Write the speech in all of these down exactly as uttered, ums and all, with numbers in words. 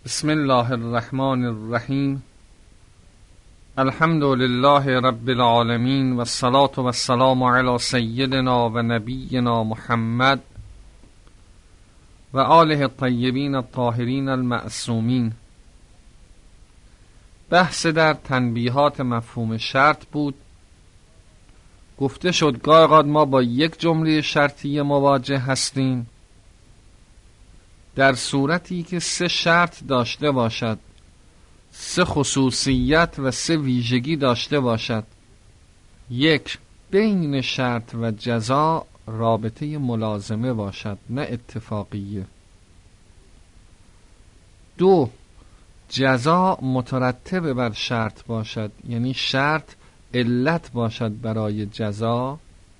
بسم الله الرحمن الرحیم. الحمد لله رب العالمین و الصلاة و السلام علی سیدنا و نبینا محمد و آله الطیبین الطاهرین المعصومین. بحث در تنبیهات مفهوم شرط بود. گفته شد گاه اوقات ما با یک جمله شرطی مواجه هستیم در صورتی که سه شرط داشته باشد، سه خصوصیت و سه ویژگی داشته باشد. یک، بین شرط و جزا رابطه ملازمه باشد، نه اتفاقیه. دو، جزا مترتب بر شرط باشد، یعنی شرط علت باشد برای جزا.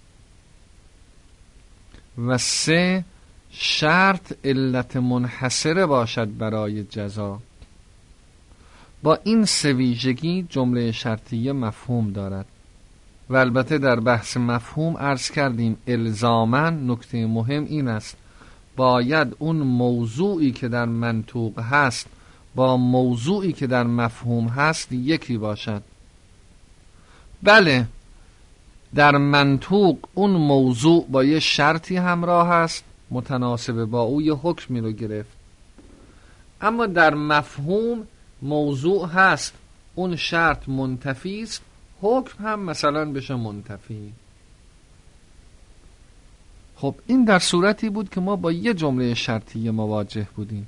و سه، شرط علت منحصره باشد برای جزا. با این سه ویژگی جمله شرطیه مفهوم دارد. و البته در بحث مفهوم عرض کردیم الزاماً نکته مهم این است باید اون موضوعی که در منطوق هست با موضوعی که در مفهوم هست یکی باشد. بله، در منطوق اون موضوع با یه شرطی همراه هست متناسب با او یه حکمی رو گرفت، اما در مفهوم موضوع هست اون شرط منتفی است، حکم هم مثلا بشه منتفی. خب این در صورتی بود که ما با یه جمله شرطی مواجه بودیم.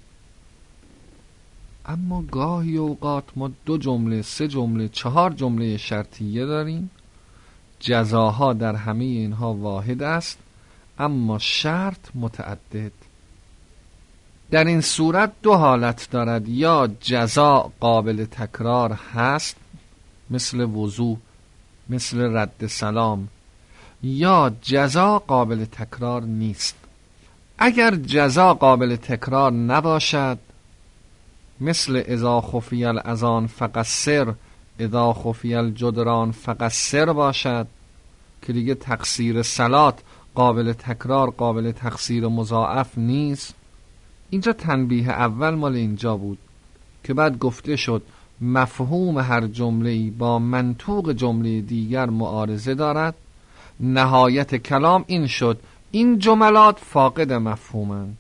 اما گاهی اوقات ما دو جمله، سه جمله، چهار جمله شرطیه داریم. جزاها در همه اینها واحد است اما شرط متعدد. در این صورت دو حالت دارد: یا جزا قابل تکرار هست مثل وضو، مثل رد سلام، یا جزا قابل تکرار نیست. اگر جزا قابل تکرار نباشد مثل اذا خفی الاذان فقصر، اذا خفی الجدران فقصر باشد که دیگه تقصیر صلات قابل تکرار، قابل تقصیر مضاعف نیست. اینجا تنبیه اول مال اینجا بود که بعد گفته شد مفهوم هر جمله‌ای با منطوق جمله دیگر معارضه دارد. نهایت کلام این شد این جملات فاقد مفهومند.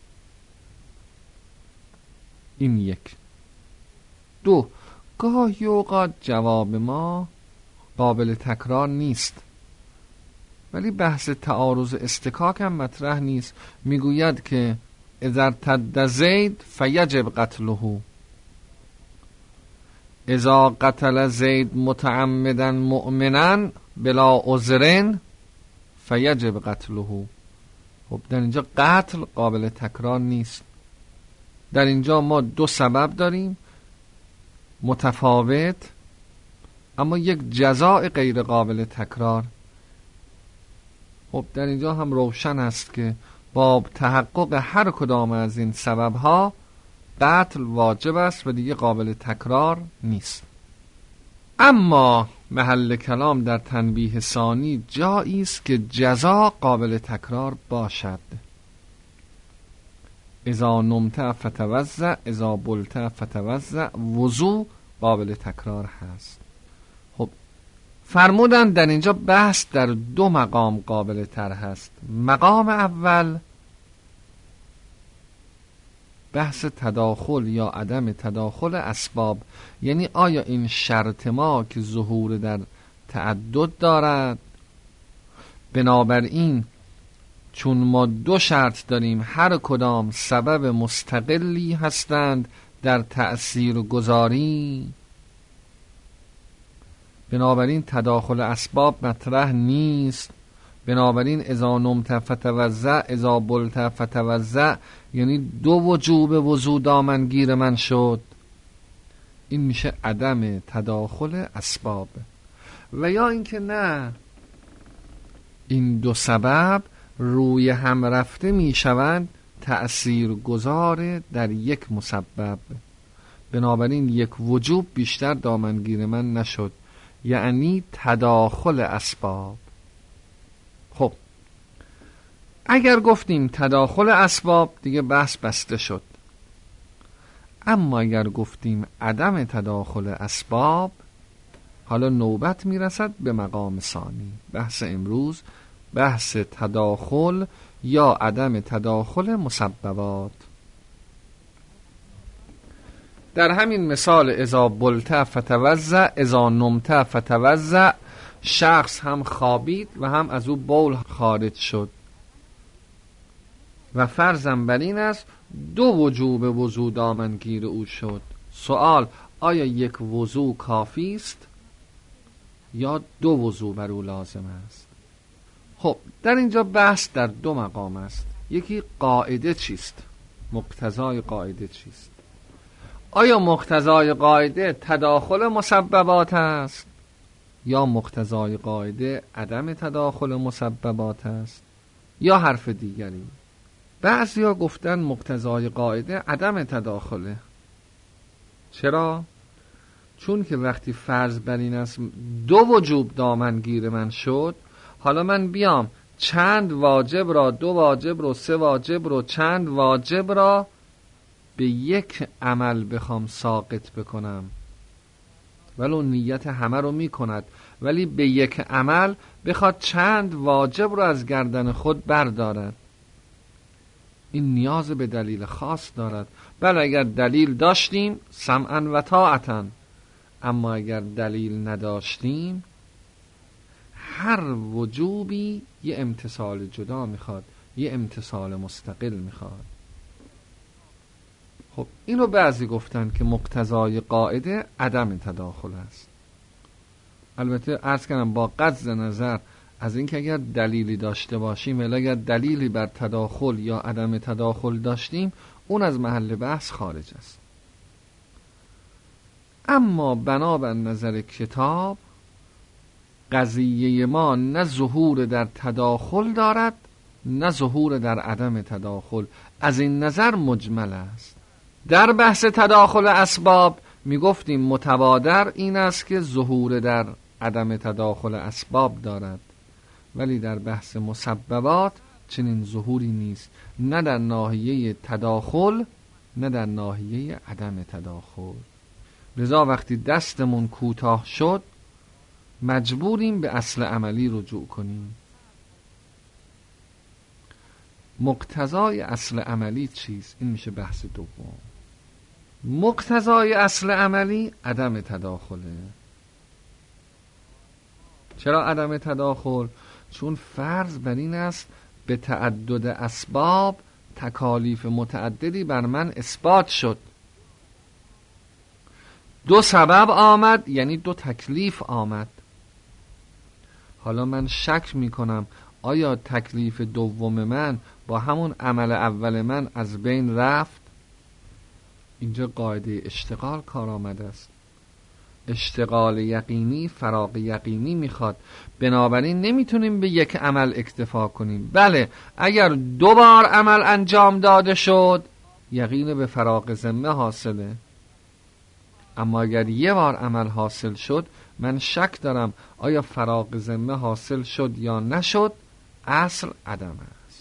این یک. دو، گاهی اوقات جواب ما قابل تکرار نیست ولی بحث تعارض استکاک هم مطرح نیست. میگوید که اذا ارتد زید فیجب قتله، اذا قتل زید متعمدا مؤمنا بلا عذرن فیجب قتله. خب در اینجا قتل قابل تکرار نیست. در اینجا ما دو سبب داریم متفاوت اما یک جزاء غیر قابل تکرار. خب در اینجا هم روشن است که با تحقق هر کدام از این سببها قتل واجب است و دیگه قابل تکرار نیست. اما محل کلام در تنبیه ثانی جایی است که جزا قابل تکرار باشد. اذا نمت فتوضأ، اذا بلت فتوضأ، وضو قابل تکرار هست. خب فرمودن در اینجا بحث در دو مقام قابل تر هست. مقام اول بحث تداخل یا عدم تداخل اسباب، یعنی آیا این شرط ما که ظهور در تعدد دارد، بنابراین چون ما دو شرط داریم هر کدام سبب مستقلی هستند در تأثیر گذاری، بنابراین تداخل اسباب مطرح نیست. بنابراین اذا نمت فتوضأ، اذا بلت فتوضأ، یعنی دو وجوب وضو دامنگیر من شد. این میشه عدم تداخل اسباب. و یا اینکه نه، این دو سبب روی هم رفته میشوند تأثیر گذار در یک مسبب، بنابراین یک وجوب بیشتر دامنگیر من نشد، یعنی تداخل اسباب. خب اگر گفتیم تداخل اسباب دیگه بحث بسته شد. اما اگر گفتیم عدم تداخل اسباب، حالا نوبت میرسد به مقام ثانی. بحث امروز بحث تداخل یا عدم تداخل مسببات. در همین مثال اذا بلت فتوضأ، اذا نمت فتوضأ، شخص هم خوابید و هم از او بول خارج شد و فرضم بر این است دو وجوب وضو دامنگیر او شد. سوال: آیا یک وضو کافی است یا دو وضو بر او لازم است؟ خب در اینجا بحث در دو مقام است. یکی قاعده چیست؟ مقتضای قاعده چیست؟ آیا مقتضای قاعده تداخل مسببات است یا مقتضای قاعده عدم تداخل مسببات است یا حرف دیگری؟ بعضیا گفتن مقتضای قاعده عدم تداخله. چرا؟ چون که وقتی فرض بر این است دو وجوب دامنگیر من شد، حالا من بیام چند واجب را، دو واجب رو، سه واجب رو، چند واجب را به یک عمل بخوام ساقط بکنم، ولو نیت همه رو میکند، ولی به یک عمل بخواد چند واجب رو از گردن خود بردارد، این نیاز به دلیل خاص دارد. بله اگر دلیل داشتیم سمعا و طاعتا، اما اگر دلیل نداشتیم هر وجوبی یه امتثال جدا میخواد، یه امتثال مستقل میخواد. خب اینو بعضی گفتن که مقتضای قاعده عدم تداخل است. البته عرض کردم با قطع نظر از اینکه اگر دلیلی داشته باشیم، ولی اگر دلیلی بر تداخل یا عدم تداخل داشتیم، اون از محل بحث خارج است. اما بنابر نظر کتاب قضیه ما نه ظهور در تداخل دارد نه ظهور در عدم تداخل. از این نظر مجمل است. در بحث تداخل اسباب می گفتیم متبادر این است که ظهور در عدم تداخل اسباب دارد، ولی در بحث مسببات چنین ظهوری نیست، نه در ناحیه تداخل نه در ناحیه عدم تداخل. لذا وقتی دستمون کوتاه شد مجبوریم به اصل عملی رجوع کنیم. مقتضای اصل عملی چیست؟ این میشه بحث دوم. مقتضای اصل عملی عدم تداخله. چرا عدم تداخل؟ چون فرض بر این است به تعدد اسباب تکالیف متعددی بر من اثبات شد. دو سبب آمد یعنی دو تکلیف آمد. حالا من شک میکنم آیا تکلیف دوم من با همون عمل اول من از بین رفت؟ اینجا قاعده اشتغال کار آمده است. اشتغال یقینی فراغ یقینی میخواد، بنابراین نمیتونیم به یک عمل اکتفا کنیم. بله اگر دو بار عمل انجام داده شد یقین به فراغ ذمه حاصله، اما اگر یه بار عمل حاصل شد من شک دارم آیا فراغ ذمه حاصل شد یا نشد. اصل عدم است.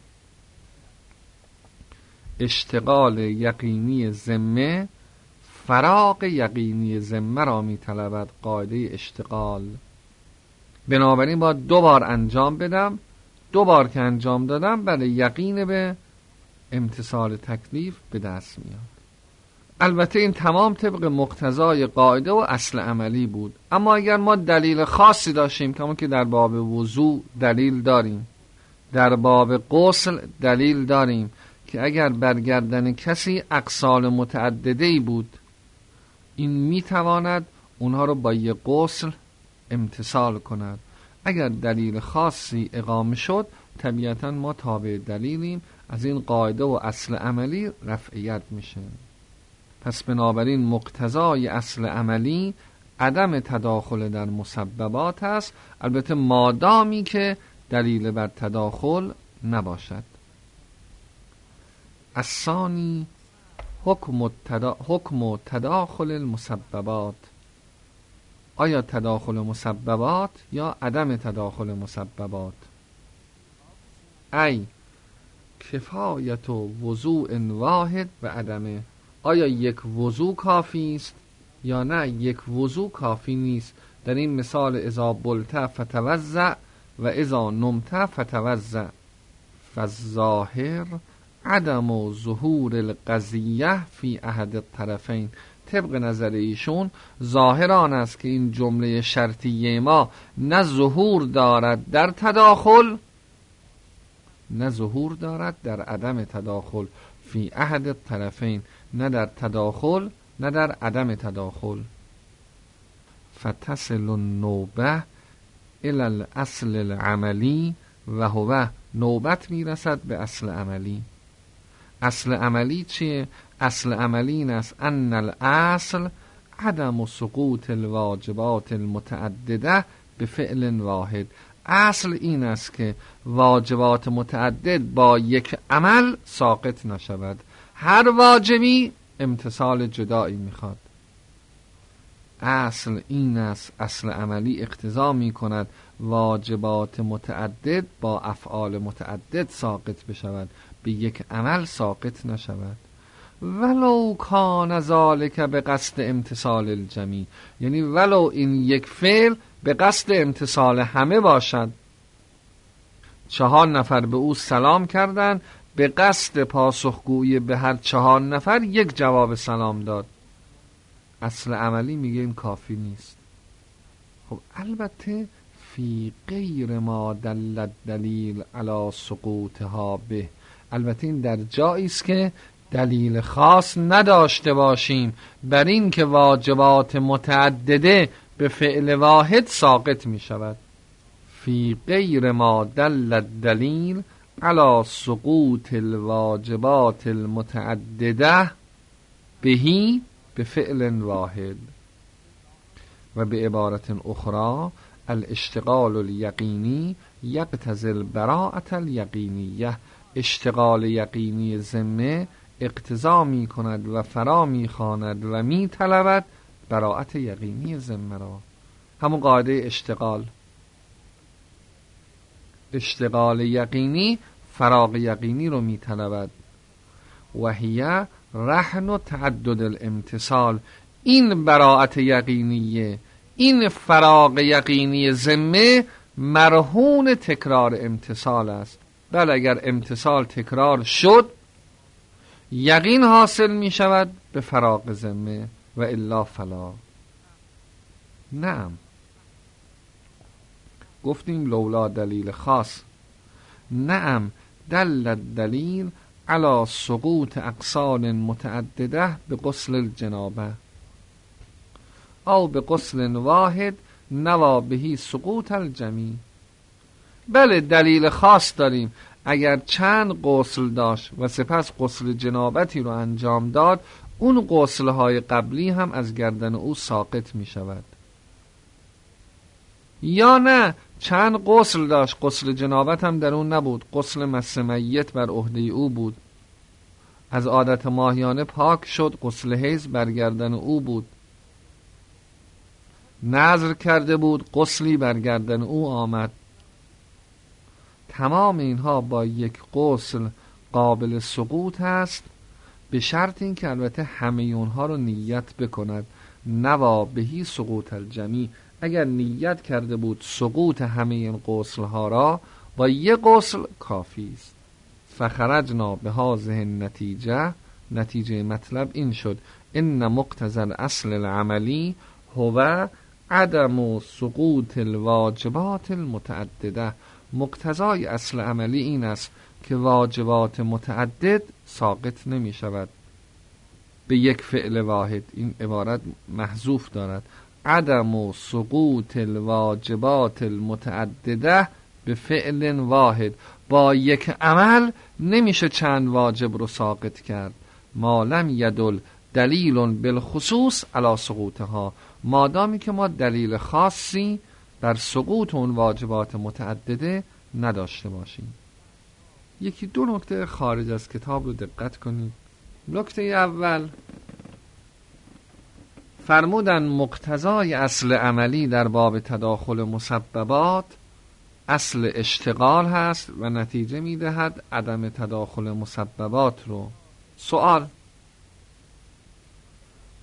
اشتغال یقینی ذمه فراغ یقینی ذمه را می طلبد. قاعده اشتغال. بنابراین باید دو بار انجام بدم، دو بار که انجام دادم بله یقین به امتثال تکلیف به دست میاد. البته این تمام طبق مقتضای قاعده و اصل عملی بود. اما اگر ما دلیل خاصی داشتیم، کما که در باب وضو دلیل داریم، در باب غسل دلیل داریم که اگر برگردن کسی اقسال متعدده‌ای بود، این میتواند اونها رو با یک غسل امتثال کند. اگر دلیل خاصی اقامه شد طبیعتا ما تابع دلیلیم، از این قاعده و اصل عملی رفعیت میشه. پس بنابراین مقتضای اصل عملی عدم تداخل در مسببات است، البته مادامی که دلیل بر تداخل نباشد. الثانی حکم تدا... حکم تداخل المسببات. آیا تداخل مسببات یا عدم تداخل مسببات؟ ای کفایت و وضوء واحد و عدمه. آیا یک وضو کافی است یا نه یک وضو کافی نیست؟ در این مثال اذا بلت فتوضأ و اذا نمت فتوضأ، فالظاهر عدم ظهور القضیه فی احد الطرفین. طبق نظر ایشون ظاهر آن است که این جمله شرطیه ما نه ظهور دارد در تداخل نه ظهور دارد در عدم تداخل، فی احد الطرفین، نه در تداخل نه در عدم تداخل. فتصل النوبه الی الاصل العملی و هو، نوبت میرسد به اصل عملی. اصل عملی چیه؟ اصل عملی این است ان الاصل عدم سقوط الواجبات المتعدده به فعل واحد. اصل این است که واجبات متعدد با یک عمل ساقط نشود. هر واجبی امتثال جدایی میخواد. اصل این است، اصل عملی اقتضا می کند واجبات متعدد با افعال متعدد ساقط بشود، به یک عمل ساقط نشود. ولو کان ذالک به قصد امتثال الجمیع، یعنی ولو این یک فعل به قصد امتثال همه باشد. چهار نفر به او سلام کردند، به قصد پاسخگویی به هر چهار نفر یک جواب سلام داد. اصل عملی میگه این کافی نیست. خب البته فی غیر ما دل دلیل علی سقوطها به، البته این در جایی است که دلیل خاص نداشته باشیم بر این که واجبات متعدده به فعل واحد ساقط می شود. فی غیر ما دل دلیل علی سقوط الواجبات المتعدده بهی به فعل واحد. و به عبارت اخرى الاشتغال الیقینی یقتضی البراءة الیقینیه، اشتغال یقینی ذمه اقتضا می کند و فرا می خواند و می طلبد براءت یقینی ذمه را. همون قاعده اشتغال اشتغال یقینی فراغ یقینی رو می طلبد. و هی رهن و تعدد الامتصال، این براءت یقینیه، این فراغ یقینی ذمه مرهون تکرار امتصال است. بله اگر امتصال تکرار شد یقین حاصل می شود به فراغ ذمه و الا فلا. نعم گفتیم لولا دلیل خاص. نعم دل دلیل علی سقوط اقسال متعدده به غسل الجنابه او به غسل واحد نوا بهی سقوط الجمیع. بله دلیل خاص داریم، اگر چند غسل داشت و سپس غسل جنابتی رو انجام داد، اون غسل‌های قبلی هم از گردن او ساقط می شود. یا نه چند غسل داشت، غسل جنابت هم در اون نبود، غسل مس میت بر عهده او بود، از عادت ماهیانه پاک شد، غسل حیض بر گردن او بود، نذر کرده بود، غسلی بر گردن او آمد. تمام اینها با یک غسل قابل سقوط هست، به شرط این که البته همه اونها رو نیت بکند. نوا بهی سقوط الجمیع، اگر نیت کرده بود سقوط همه این غسل ها را، با یک غسل کافی است. فخرجنا به هذه النتیجه، نتیجه مطلب این شد ان مقتضی الاصل العملی هو عدم سقوط الواجبات المتعدده. مقتضای اصل عملی این است که واجبات متعدد ساقط نمی شود به یک فعل واحد. این عبارت محذوف دارد. عدم سقوط الواجبات المتعدده به فعل واحد، با یک عمل نمیشه چند واجب رو ساقط کرد. ما لم یدل دلیل بالخصوص علی سقوطها، مادامی که ما دلیل خاصی بر سقوط اون واجبات متعدده نداشته باشیم. یکی دو نکته خارج از کتاب رو دقت کنید. نکته اول فرمودن مقتضای اصل عملی در باب تداخل مسببات اصل اشتغال هست و نتیجه میدهد عدم تداخل مسببات رو. سوال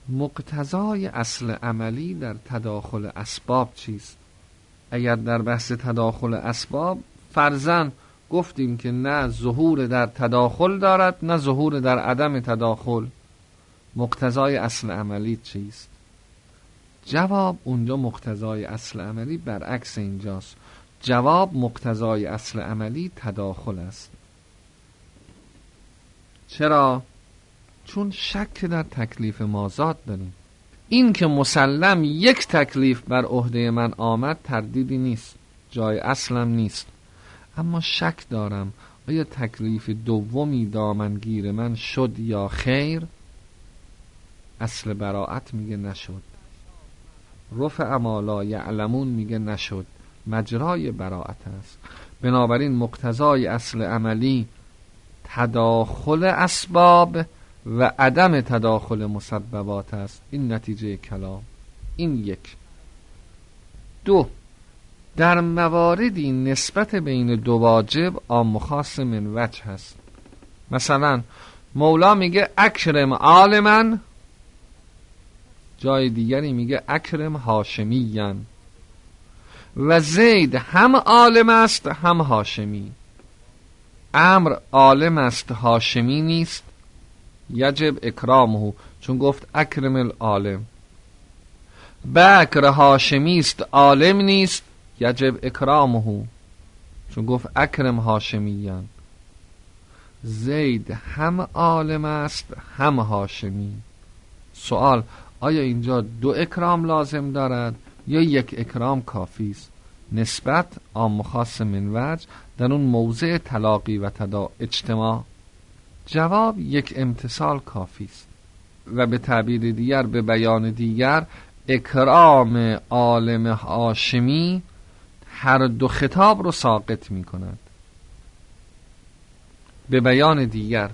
مقتضای اصل عملی در تداخل اسباب چیست؟ اگر در بحث تداخل اسباب فرضاً گفتیم که نه ظهور در تداخل دارد نه ظهور در عدم تداخل، مقتضای اصل عملی چیست؟ جواب اونجا مقتضای اصل عملی برعکس اینجاست. جواب مقتضای اصل عملی تداخل است. چرا؟ چون شک در تکلیف مازاد داریم. این که مسلم یک تکلیف بر عهده من آمد تردیدی نیست، جای اصلم نیست، اما شک دارم آیا تکلیف دومی دامنگیر من شد یا خیر؟ اصل براءت میگه نشد. رفع ما لا یعلمون میگه نشد، مجرای براءت است. بنابراین مقتضای اصل عملی تداخل اسباب و عدم تداخل مسببات است. این نتیجه کلام. این یک. دو، در مواردی نسبت بین دو واجب عام و خاص من وجه هست. مثلا مولا میگه اکرم عالما، جای دیگری میگه اکرم هاشمیان، و زید هم عالم است هم هاشمی. امر عالم است هاشمی نیست، یجب اکرامه، چون گفت اکرم العالم. بکر هاشمی است عالم نیست، یجب اکرامه، چون گفت اکرم هاشمیان. زید هم عالم است هم هاشمی. سوال، آیا اینجا دو اکرام لازم دارد یا یک اکرام کافی است؟ نسبت عام و خاص من وجه در اون موضع تلاقی و تدا اجتماع. جواب یک امتصال کافی است، و به تعبیر دیگر، به بیان دیگر، اکرام عالم هاشمی هر دو خطاب رو ساقط می کند. به بیان دیگر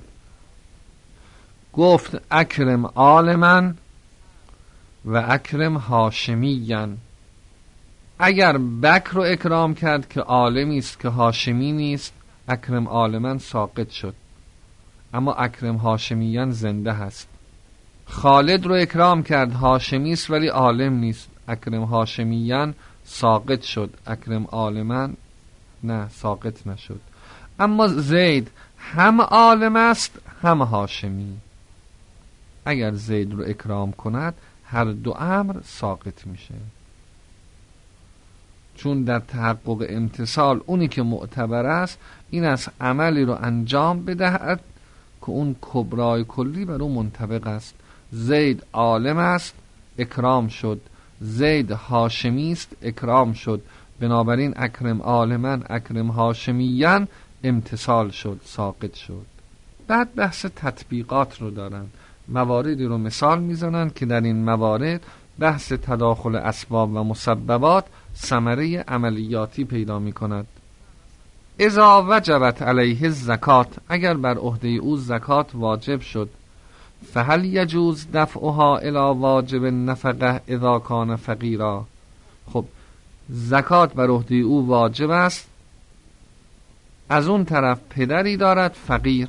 گفت اکرم عالما و اکرم هاشمیان. اگر بکر رو اکرام کرد که عالمی است که هاشمی نیست، اکرم عالما ساقط شد، اما اکرم هاشمیان زنده هست. خالد رو اکرام کرد، هاشمی است ولی عالم نیست، اکرم هاشمیان ساقط شد، اکرم عالما نه ساقط نشد. اما زید هم عالم است هم هاشمی. اگر زید رو اکرام کند هر دو امر ساقط میشه، چون در تحقق امتصال اونی که معتبر است این است عملی رو انجام بدهد که اون کبرای کلی بر اون منطبق است. زید عالم است، اکرام شد. زید هاشمی است، اکرام شد. بنابراین اکرم عالمن اکرم هاشمیان امتصال شد، ساقط شد. بعد بحث تطبیقات رو دارن، مواردی رو مثال میزنن که در این موارد بحث تداخل اسباب و مسببات ثمره عملیاتی پیدا می کند. اذا وجبت علیه الزکات، اگر بر عهده او زکات واجب شد، فهل یجوز دفعها الی واجب النفقه اذا کان فقیرا. خب زکات بر عهده او واجب است، از اون طرف پدری دارد فقیر،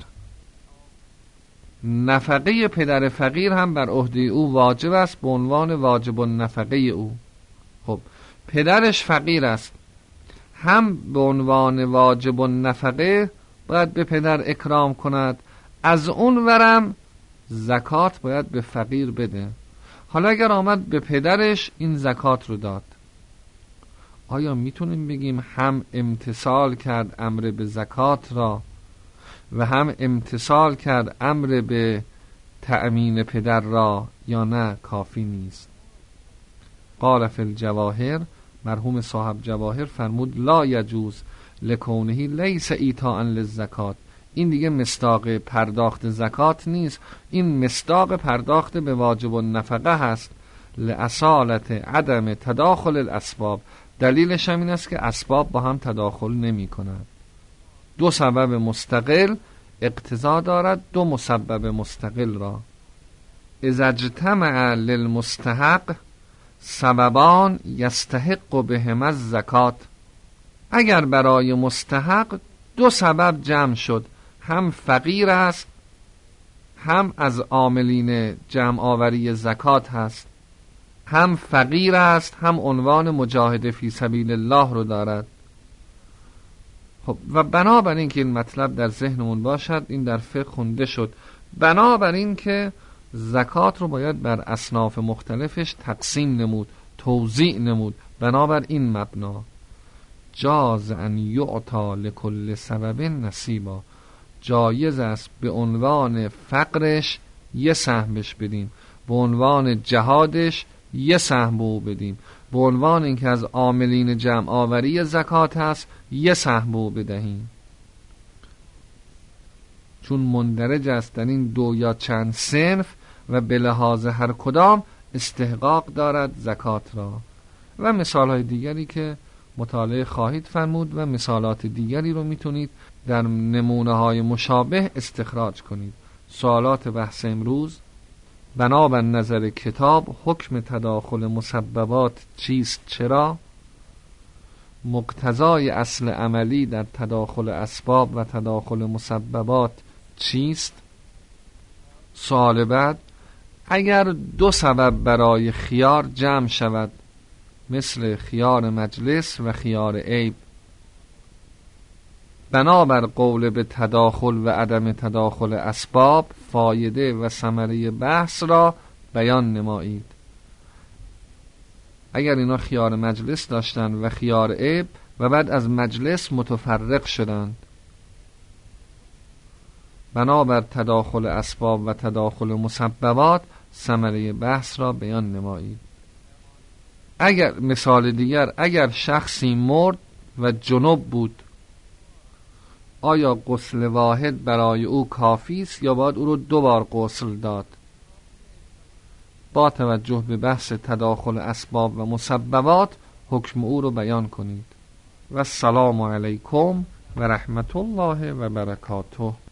نفقه پدر فقیر هم بر عهده او واجب است به عنوان واجب النفقه او. خب پدرش فقیر است، هم به عنوان واجب النفقه باید به پدر اکرام کند، از اون ورم زکات باید به فقیر بده. حالا اگر آمد به پدرش این زکات رو داد، آیا میتونیم بگیم هم امتثال کرد امر به زکات را و هم امتثال کرد امر به تأمین پدر را، یا نه کافی نیست؟ قال فی الجواهر، مرحوم صاحب جواهر فرمود لا یجوز لکونه لیس ایتاء للزکات. این دیگه مصداق پرداخت زکات نیست، این مصداق پرداخت به واجب النفقه هست، لأصالت عدم تداخل الاسباب. دلیلش هم این است که اسباب با هم تداخل نمی کنند. دو سبب مستقل اقتضا دارد دو مسبب مستقل را. اذا اجتمع للمستحق سببان یستحق بهما الزکات. اگر برای مستحق دو سبب جمع شد، هم فقیر است هم از عاملین جمع آوری زکات هست، هم فقیر است، هم عنوان مجاهد فی سبیل الله رو دارد. خب و بنابراین که این مطلب در ذهنمون باشد، این در فقه خونده شد، بنابراین که زکات رو باید بر اصناف مختلفش تقسیم نمود، توزیع نمود. بنابر این مبنا جاز ان یعطا لکل سبب نصیبا، جایز است به عنوان فقرش یه سهمش بدیم، به عنوان جهادش یه سهم به او بدیم، به عنوان اینکه از عاملین جمع آوری زکات هست یه سهم به او بدهیم، چون مندرج است در این دو یا چند صنف و به لحاظ هر کدام استحقاق دارد زکات را. و مثال های دیگری که مطالعه خواهید فرمود و مثالات دیگری رو میتونید در نمونه های مشابه استخراج کنید. سوالات بحث امروز: بنابر نظر کتاب حکم تداخل مسببات چیست؟ چرا؟ مقتضای اصل عملی در تداخل اسباب و تداخل مسببات چیست؟ سوال بعد: اگر دو سبب برای خیار جمع شود، مثل خیار مجلس و خیار عیب، بنابر قول به تداخل و عدم تداخل اسباب فایده و ثمره بحث را بیان نمایید. اگر اینا خیار مجلس داشتن و خیار عیب و بعد از مجلس متفرق شدند، بنابر تداخل اسباب و تداخل مسببات ثمره بحث را بیان نمایید. اگر مثال دیگر، اگر شخصی مرد و جنب بود، آیا غسل واحد برای او کافی است یا باید او رو دو بار غسل داد؟ با توجه به بحث تداخل اسباب و مسببات حکم او رو بیان کنید. و السلام علیکم و رحمت الله و برکاته.